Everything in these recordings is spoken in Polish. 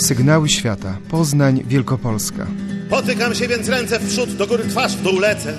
Sygnały świata. Poznań, Wielkopolska. Potykam się więc ręce w przód, do góry twarz w dół lecę.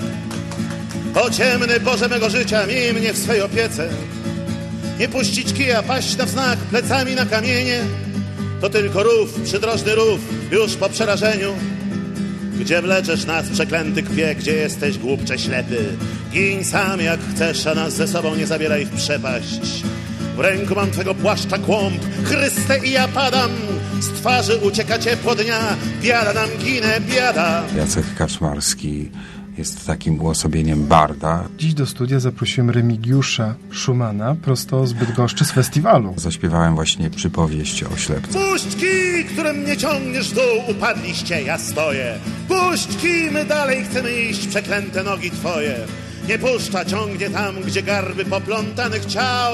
O ciemny Boże mego życia, miej mnie w swej opiece. Nie puścić kija, paść na wznak, plecami na kamienie. To tylko rów, przydrożny rów, już po przerażeniu. Gdzie wleczesz nas, przeklęty kwie, gdzie jesteś, głupcze ślepy? Giń sam jak chcesz, a nas ze sobą nie zabieraj w przepaść. W ręku mam twego płaszcza kłąb, Chryste, i ja padam. Z twarzy ucieka ciepło dnia, biada nam ginę, biada. Jacek Kaczmarski jest takim uosobieniem barda. Dziś do studia zaprosiłem Remigiusza Schumana prosto z Bydgoszczy, z festiwalu. Zaśpiewałem właśnie przypowieść o ślepcu. Puść kij, którym mnie ciągniesz w dół, upadliście, ja stoję. Puść kij, my dalej chcemy iść, przeklęte nogi twoje. Nie puszcza, ciągnie tam, gdzie garby poplątanych ciał.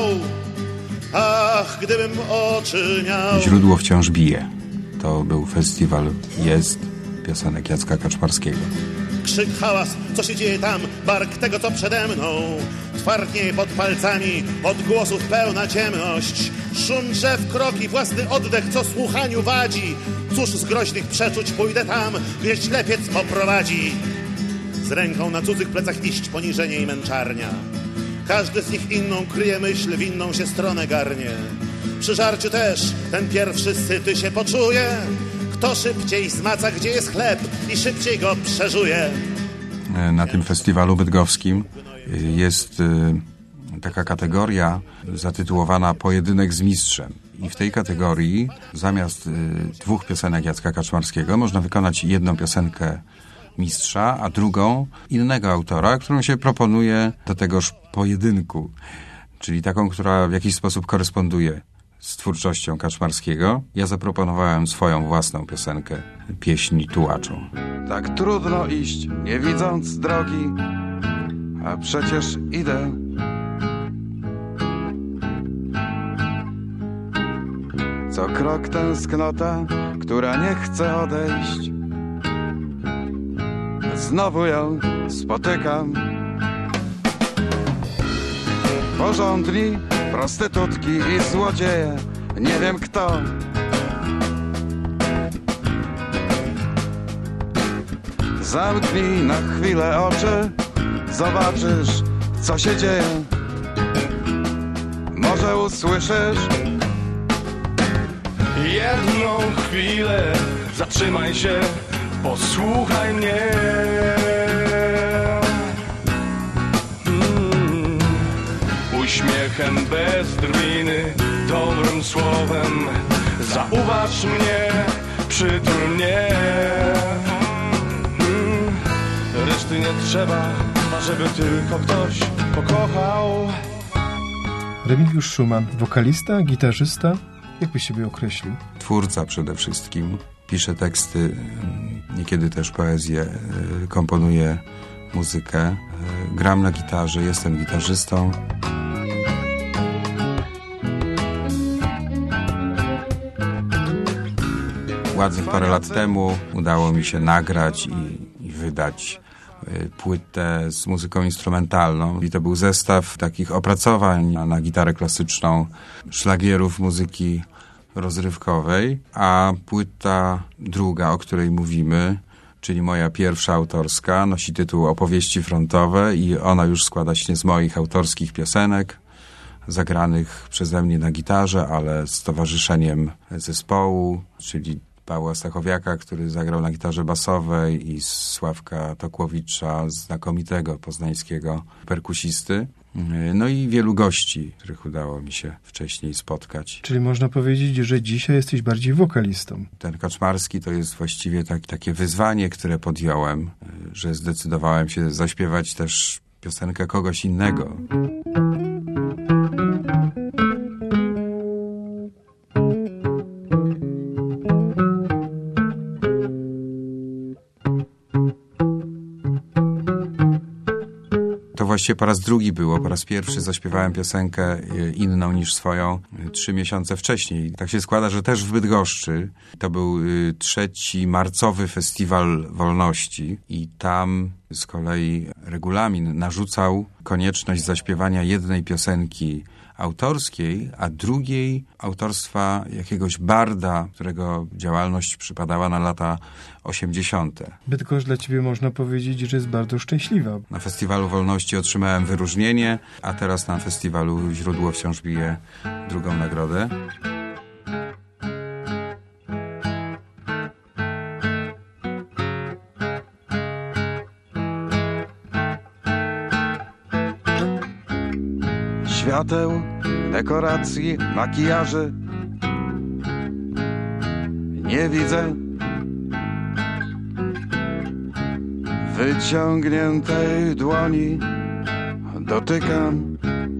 Ach, gdybym oczy miał. Źródło wciąż bije. To był festiwal piosenek Jacka Kaczmarskiego. Krzyk, hałas, co się dzieje tam, bark tego, co przede mną. Twardniej pod palcami, odgłosów pełna ciemność. Szum drzew, kroki, własny oddech, co słuchaniu wadzi. Cóż z groźnych przeczuć pójdę tam, gdzie ślepiec poprowadzi. Z ręką na cudzych plecach iść, poniżenie i męczarnia. Każdy z nich inną kryje myśl, w inną się stronę garnie. Przy żarciu też ten pierwszy syty się poczuje. Kto szybciej zmaca, gdzie jest chleb i szybciej go przeżuje. Na tym festiwalu bydgoskim jest taka kategoria zatytułowana Pojedynek z mistrzem. I w tej kategorii zamiast dwóch piosenek Jacka Kaczmarskiego można wykonać jedną piosenkę mistrza, a drugą innego autora, którą się proponuje do tegoż pojedynku. Czyli taką, która w jakiś sposób koresponduje z twórczością Kaczmarskiego. Ja zaproponowałem swoją własną piosenkę, pieśń tułaczą. Tak trudno iść, nie widząc drogi, a przecież idę. Co krok tęsknota, która nie chce odejść. Znowu ją spotykam. Porządni, prostytutki i złodzieje, nie wiem kto. Zamknij na chwilę oczy, zobaczysz, co się dzieje. Może usłyszysz jedną chwilę, zatrzymaj się, posłuchaj mnie. Uśmiechem bez drwiny, dobrym słowem zauważ mnie, przytul mnie. Reszty nie trzeba, żeby tylko ktoś pokochał. Remigiusz Schuman, wokalista, gitarzysta, jak byś siebie określił? Twórca przede wszystkim. Pisze teksty, niekiedy też poezję, komponuje muzykę. Gram na gitarze, jestem gitarzystą. Ładnych parę lat temu udało mi się nagrać i wydać płytę z muzyką instrumentalną. I to był zestaw takich opracowań na gitarę klasyczną, szlagierów muzyki rozrywkowej, a płyta druga, o której mówimy, czyli moja pierwsza autorska, nosi tytuł Opowieści frontowe i ona już składa się z moich autorskich piosenek, zagranych przeze mnie na gitarze, ale z towarzyszeniem zespołu, czyli Pawła Stachowiaka, który zagrał na gitarze basowej, i Sławka Tokłowicza, znakomitego poznańskiego perkusisty. No i wielu gości, których udało mi się wcześniej spotkać. Czyli można powiedzieć, że dzisiaj jesteś bardziej wokalistą. Ten Kaczmarski to jest właściwie takie wyzwanie, które podjąłem, że zdecydowałem się zaśpiewać też piosenkę kogoś innego. Właściwie po raz drugi było. Po raz pierwszy zaśpiewałem piosenkę inną niż swoją 3 miesiące wcześniej. Tak się składa, że też w Bydgoszczy. To był 3. marcowy Festiwal Wolności i tam z kolei regulamin narzucał konieczność zaśpiewania jednej piosenki autorskiej, a drugiej autorstwa jakiegoś barda, którego działalność przypadała na lata 80. Bydgoszcz dla ciebie można powiedzieć, że jest bardzo szczęśliwa. Na Festiwalu Wolności otrzymałem wyróżnienie, a teraz na Festiwalu Źródło wciąż bije drugą nagrodę. Świateł, dekoracji, makijaży nie widzę. Wyciągniętej dłoni dotykam.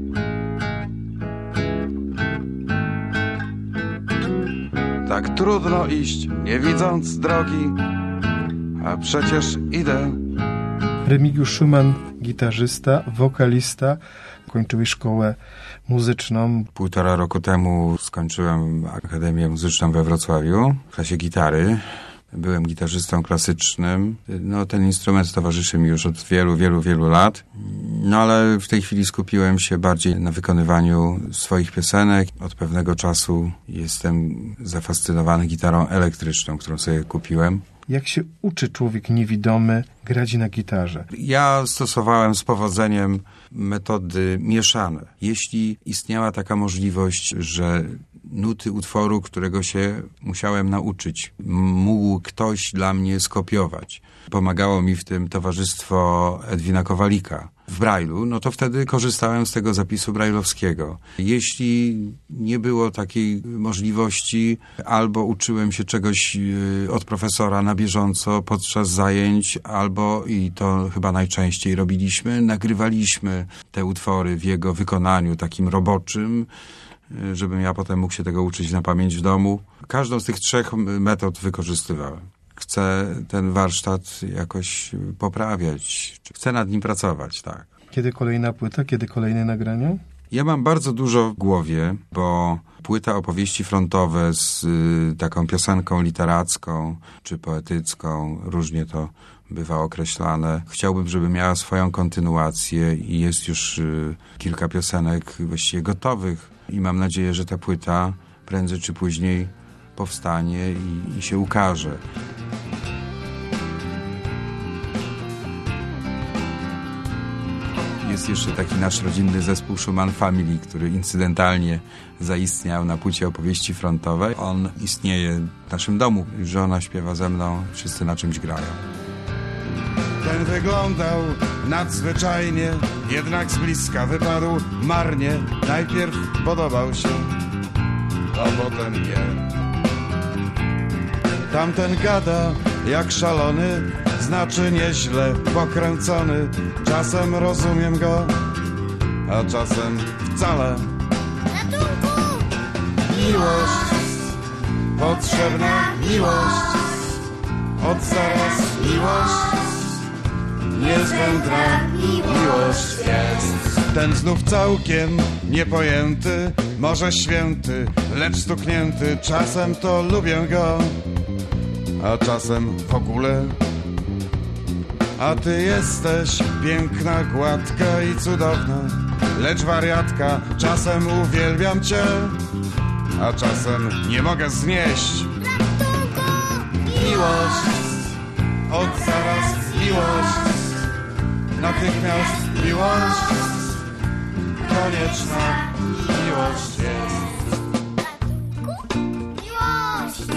Tak trudno iść, nie widząc drogi, a przecież idę. Remigiusz Szuman, gitarzysta, wokalista. Kończyłeś szkołę muzyczną. 1,5 roku temu skończyłem Akademię Muzyczną we Wrocławiu w klasie gitary. Byłem gitarzystą klasycznym. No, ten instrument towarzyszy mi już od wielu lat. No, ale w tej chwili skupiłem się bardziej na wykonywaniu swoich piosenek. Od pewnego czasu jestem zafascynowany gitarą elektryczną, którą sobie kupiłem. Jak się uczy człowiek niewidomy grać na gitarze? Ja stosowałem z powodzeniem metody mieszane. Jeśli istniała taka możliwość, że nuty utworu, którego się musiałem nauczyć, mógł ktoś dla mnie skopiować. Pomagało mi w tym towarzystwo Edwina Kowalika w Braille'u, no to wtedy korzystałem z tego zapisu brajlowskiego. Jeśli nie było takiej możliwości, albo uczyłem się czegoś od profesora na bieżąco podczas zajęć, albo, i to chyba najczęściej robiliśmy, nagrywaliśmy te utwory w jego wykonaniu takim roboczym, żebym ja potem mógł się tego uczyć na pamięć w domu. Każdą z tych 3 metod wykorzystywałem. Chcę ten warsztat jakoś poprawiać. Chcę nad nim pracować, tak. Kiedy kolejna płyta? Kiedy kolejne nagrania? Ja mam bardzo dużo w głowie, bo płyta opowieści frontowe z taką piosenką literacką czy poetycką, różnie to bywa określane. Chciałbym, żeby miała swoją kontynuację i jest już kilka piosenek właściwie gotowych i mam nadzieję, że ta płyta prędzej czy później powstanie i się ukaże. Jest jeszcze taki nasz rodzinny zespół Schumann Family, który incydentalnie zaistniał na płycie opowieści frontowej. On istnieje w naszym domu. Żona śpiewa ze mną, wszyscy na czymś grają. Ten wyglądał nadzwyczajnie, jednak z bliska wypadł marnie. Najpierw podobał się, a potem nie. Tamten gada jak szalony, znaczy nieźle pokręcony. Czasem rozumiem go, a czasem wcale. Ratunku! Miłość, potrzebna miłość, od zaraz miłość, niezbędna miłość jest. Ten znów całkiem niepojęty, może święty, lecz stuknięty. Czasem to lubię go, a czasem w ogóle. A ty jesteś piękna, gładka i cudowna, lecz wariatka. Czasem uwielbiam cię, a czasem nie mogę znieść. Ratunku! Miłość, od zaraz miłość, natychmiast miłość, konieczna miłość jest. Miłość!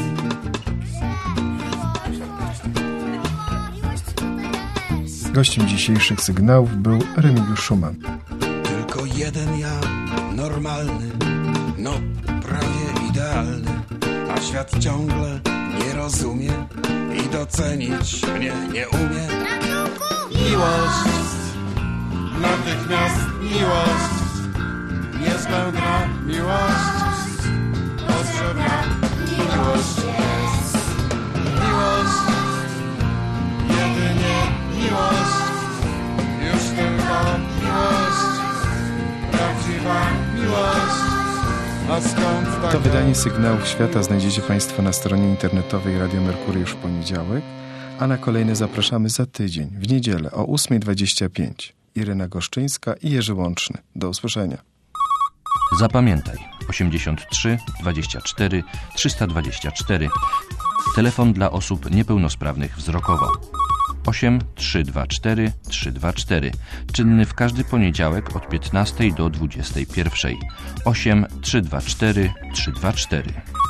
Miłość tutaj jest. Gościem dzisiejszych sygnałów był Remigiusz Szuman. Tylko jeden ja, normalny, no prawie idealny, a świat ciągle nie rozumie i docenić mnie nie umie. Ratunku! Miłość, natychmiast miłość, niezbędna miłość, potrzebna miłość jest. Miłość, jedynie miłość, już tylko miłość, prawdziwa miłość. A skąd taka... To wydanie Sygnałów Świata znajdziecie Państwo na stronie internetowej Radio Merkury już w poniedziałek, a na kolejne zapraszamy za tydzień, w niedzielę o 8:25. Irena Goszczyńska i Jerzy Łączny. Do usłyszenia. Zapamiętaj 83 24 324. Telefon dla osób niepełnosprawnych wzrokowo. 8 324 324. Czynny w każdy poniedziałek od 15 do 21. 8 324 324.